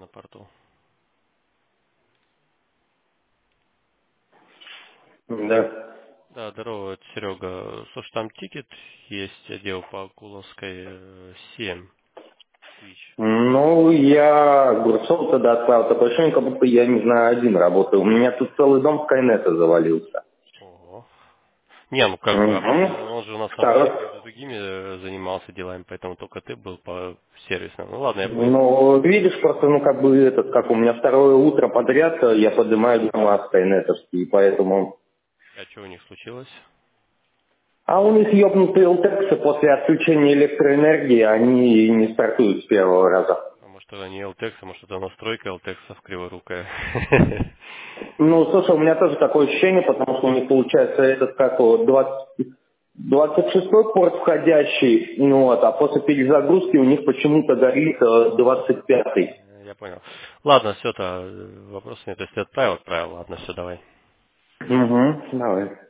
на порту. Да. Да, здорово, это Серега. Слушай, там тикет есть, отдел по Акуловской 7, Switch. Ну, я Огурцов тогда отправил. Такое ощущение, как будто я, не знаю, один работаю. У меня тут целый дом Скайнета завалился. Ого. Не, ну как бы, Угу. обычно он же у нас там Второй. какими-то другими занимался делами, поэтому только ты был по сервисным. Ну ладно, я понял. Ну, видишь, просто, ну, как бы, как у меня второе утро подряд, я поднимаю дома скайнетовские, поэтому... А что у них случилось? А у них ёбнутые LTEX после отключения электроэнергии, они не стартуют с первого раза. А может это не LTEX, а может это настройка LTEX криворукая. Ну, слушай, у меня тоже такое ощущение, потому что у них получается этот, как его, 26-й порт входящий, ну вот, а после перезагрузки у них почему-то горит 25-й. Я понял. Ладно, все-то, вопросов нет. Если отправил, ладно, все, давай. Угу, давай.